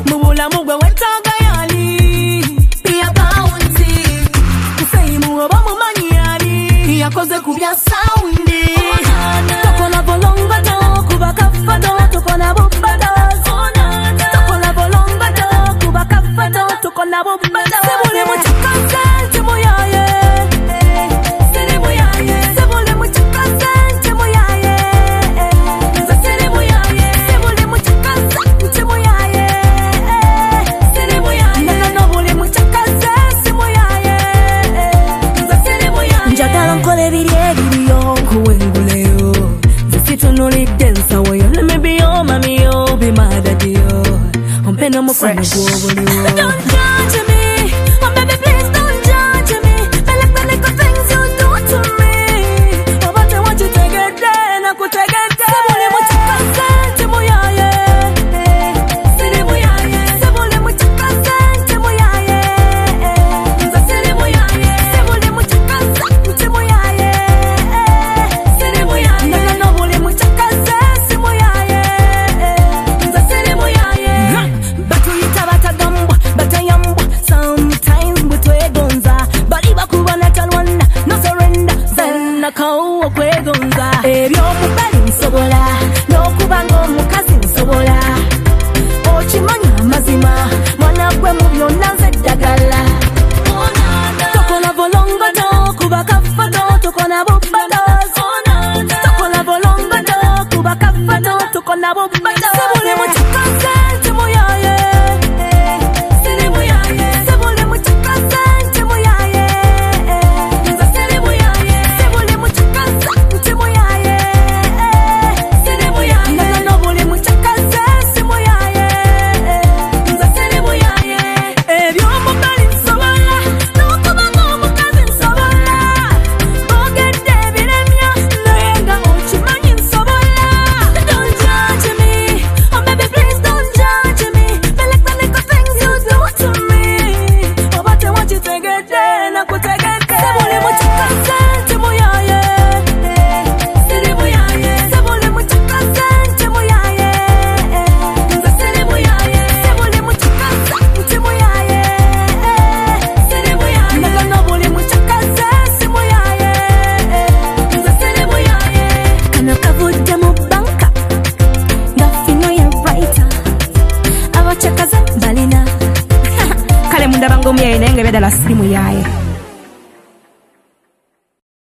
Mubula mugwe wetaga yali Pia bounty Kusei muoba mumanyi yali Yakoze kubya soundi Toko na bolonga to Kuba kafato Toko na bubado Toko na bolonga to Kuba kafato Toko na bubado Sebule muchakaze Timo yaye Seribu yaye Sebule muchakaze Timo yaye Seribu yaye Sebule muchakaze Timo yaye Seribu yaye Nobule muchakaze Timo yaye Seribu yaye Njagala nkole biriyo kuwenguleyo Zisitu nuli densa wayo Let me be your mommy yo Be my daddy yo Ompeno mufano kuobuliyo Don't judge me Oh baby please don't judge me I like the little things you do to me Oh but I want you to get there Na kutegete Sebule muchakaze Timo yaye Seribu yaye Sebule muchakaze Timo yaye Seribu yaye Sebule muchakaze Timo yaye Seribu yaye Nobule muchakaze Timo yaye Seribu yaye Batu yitabata gambwa Batayambwa Sometimes butwegonza Bali bakubana talwana No surrender Zenna kauwa kwegonza Ebyo mubali nsobola Nokubango mukazi nsobola Ochimanya mazima Mwana gwe mubyonna nze ddagala Toko na bolongo to Kuba kafato Toko na bubado Toko na bolongo to Kuba kafato Toko na bubado Sebule muchakaze Timo yaye Seribu yaye Sebule muchakaze Timo yaye Seribu yaye Sebule muchakaze Timo yaye Seribu yaye Nobule muchakaze Timo yaye Seribu yaye Ebyo mubali nsobola Nokubango mukazi nsobola Ogedde biremya Naye nga okimanyi nsobola Don't judge me Oh baby please don't judge me I like the little things you do to me Oh but I want you to get there Na kutegete Sebule muchakaze Timo yaye Seribu yaye Sebule muchakaze Timo yaye Seribu yaye Sebule muchakaze Timo yaye Seribu yaye Nobule muchakaze Timo yaye Seribu yaye Kano kavudde mu banka Ngafino ya writer Abachakaze balina Kale mundaba ng'omuyaye naye nga byadala sirimu yaye